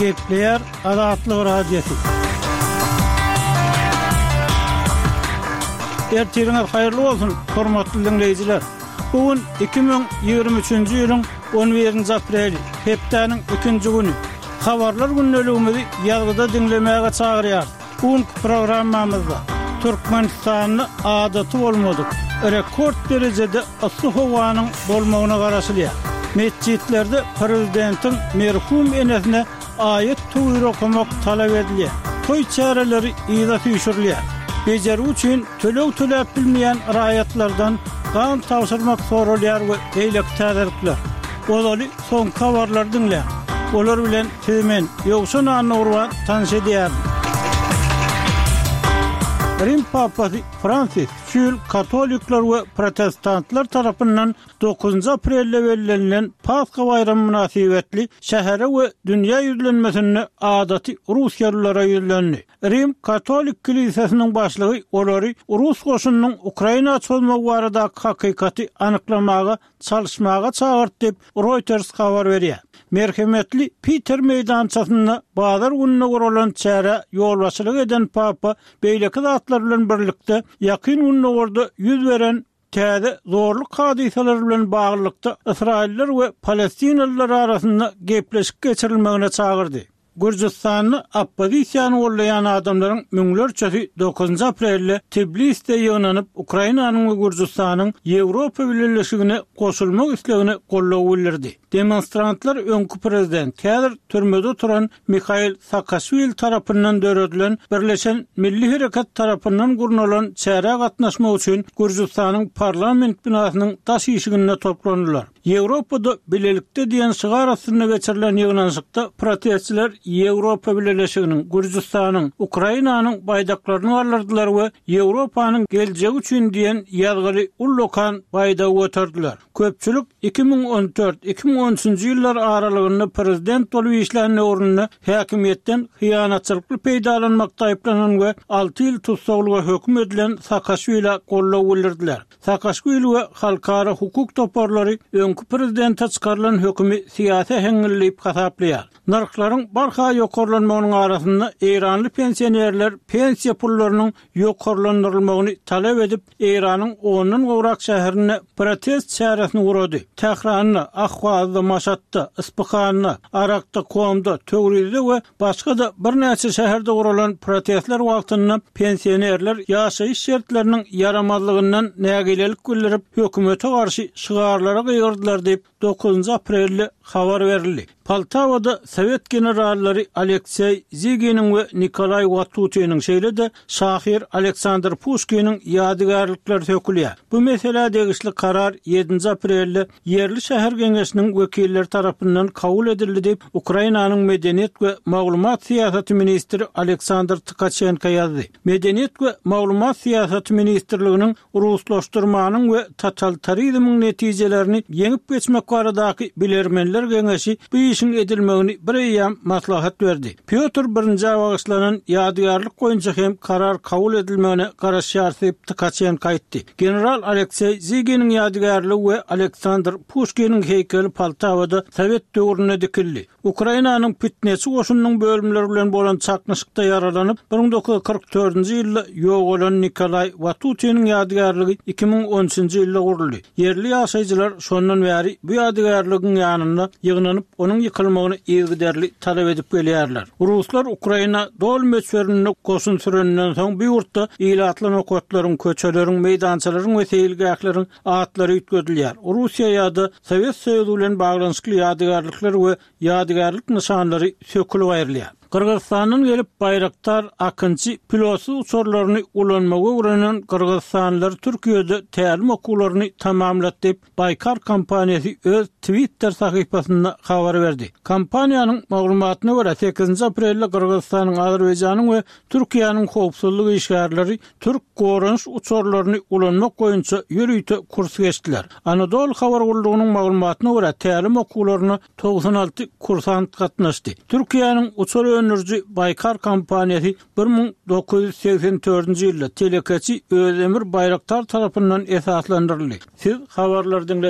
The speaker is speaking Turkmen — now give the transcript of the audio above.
Kepler Azatlyk Radiosu. Ertiriniz hayırlı olsun, hormatly dinleyijiler. Bugün 2023-nji ýylyň 11-nji apreli, hepdeniň 2-nji güni. Habarlar günnäligimizi ýazgyda dinlemäge çagyrýar. Bugün programmamyzda Türkmenistanyň adaty bolmadyk, rekord derejede ysy howanyň bolmagyna garaşylýar. Mescitlerde prezidentiň merhum enesine ayet töwür okumak talap edilýär. Toy çäreleri ýyla tüýşürilýär. Bejer üçin tölew töläp bilmeýän raýatlardan kan tawsyrmak sorulýar we eýlek täzirlikler. Olary soň habarlar dinleýär. Olar bilen temen ýoksa nanurwa tanış edýär. Rim Papasy Francis şül Katolikler we Protestantlar tarapyndan 9 aprelde belirlenen Paska bayramy münasibetli şähere we dünýä ýüzlenmesine adaty Russiýalılara ýüzlendi. Rim Katolik Kilisesiniň başlygy olary Rus goşunynyň Ukraina çolmagy barada hakykaty anyklamaga çalışmaga çağırdy dep Reuters habar berýär. Merhemetli Peter meydançasyna bazar gününe guralan çäre ýolbaşçylyk eden Papa beýleki zatlar bilen birlikde ýakyn gününe gorda ýüz beren täze zorluk hadiseler bilen baglykda Israiller we Palestinalılar arasynda gepleşik geçirilmegine çağırdy. Gürjistanyň oppozisiýany gollaýan adamlaryň müňlerçesi 9 aprelde Tbilisde ýygnanyp Ukrainanyň we Gürjistanyň Ýewropa Birleşigine goşulmak islegini gollaw bildirdi. Demonstrantlar öňkü prezident häzir türmede oturan Mikhail Saakashvili tarapyndan döredilen Birleşen Milli Herekat tarapyndan gurnulan çäre gatnaşmak üçin Gürjistanyň parlament binasynyň taş ýyşigine toplandylar. Ýewropada bilelikde diýen şygar astyna geçirilen ýygnanşykda protestçiler Ýewropa Birleşiginiň, Gürjistanyň, Ukrainanyň baýdaklaryny aldylar we Ýewropanyň geljegi üçin diýen ýazgyly ullokan baýda götürdiler. Köpçülik 2014-2013-nji ýyllar aralygynda prezident bolup işläni ornuny häkimiýetden hyýanatçylykly peýdalanmakda aýplanan we 6 ýyl tutsaglyga hökm edilen Saakashvili gollaw bildirdiler. Saakashvili we halkara hukuk toparlary öňkü prezidente çykarylan hökümi siýasy heňilleyip hasaplaýar. Narklaryň barha ýokarlanmagynyň arasynda Eýranly pensionerler pensiýa pullarynyň ýokarlandyrylmagyny talap edip Eýranyň 10-dan gowrak şäherine protest çäresini gurady. Tehranda, Ahwazda, Maşatda, Ispahanda, Arakda, Komda, Töwride we başga da bir näçe şäherde guralan protestler wagtynda pensionerler ýaşaýyş şertleriniň yaramazlygyndan nägilelik bildirip hökümete garşy şygarlara gyrdylar diýip 9 aprelde habar berildi. Poltavada Sovet generallary Aleksey Zyginin we Nikolay Vatutinin şeýlede şahir Aleksandr Pushkinin ýadygarlyklar sökülýär. Bu mesele degişli karar 7 aprelde yerli şäher geňeşiniň wekilleri tarapyndan kabul edildi diýip Ukrainanyň medeniýet we maglumat siýasaty ministri Aleksandr Tkachenko ýazdy. Medeniýet we maglumat siýasaty ministrliginiň ruslaşdyrmanyň we totalitarizmiň netijelerini ýeňip geçmek baradaky bilermenler geňeşi bu işin edilmegini bir ýam maslahat berdi. Pyotr 1-nji awagyşlanan ýadygarlyk boýunça hem karar kabul edilmegine garaşýar diýip Tkachenko aýtdy. General Aleksey Zyginin ýadygarlygy we Aleksandr Pushkinin heykeli Poltavada Sovet döwrüne dikildi. Ukrainanyň pitnesi goşunynyň bölümleri bilen bolan çaknyşykda yaralanyp 1944-nji ýylda ýok bolan Nikolay Vatutinin ýadygarlygy 2013-nji ýylda guruldy. Yerli ýaşaýjylar şondan bäri bu ýadygarlygyň ýanynda ýygnanyp onun yıkılmagyny ýygderli talap edip gelýärler. Ruslar Ukraina dol meçberine goşun sürenden soň bu ýurtda ýylatlan okatlaryň, köçeleriň, meýdançalaryň we seýilgäklaryň atlary ýetgedilýär. Russiýa ýa-da Sowet Soýuzy bilen baglanyşykly ýadygarlyklar we ýadygarlyk nyşanlary sökülip aýrylýar. Kırgızstanyň gelip Bayraktar Akıncı pilotsuz uçurlaryny ulanmagy uranan Kırgızstanlylar Türkiýede tälim okuwlaryny tamamlady diýip Baykar kompaniýasy öz Twitter sahypasynda habar berdi. Kompaniýanyň maglumatyna görä 8 aprelde Kırgızstanyň, Azerbaýjanyň we Türkiýanyň howpsuzlyk işgärleri Türk gorunç uçurlaryny ulanmak boýunça ýürüýte kurs geçdiler. Anadolu habar gullugynyň maglumatyna görä tälim okuwlaryna 96 kursant gatnaşdy. Türkiýanyň uçur önürcü Baykar kompaniýasy 1984-nji ýylda Telekaçy Özdemir Bayraktar tarapyndan esaslandyryldy. Siz habarlardan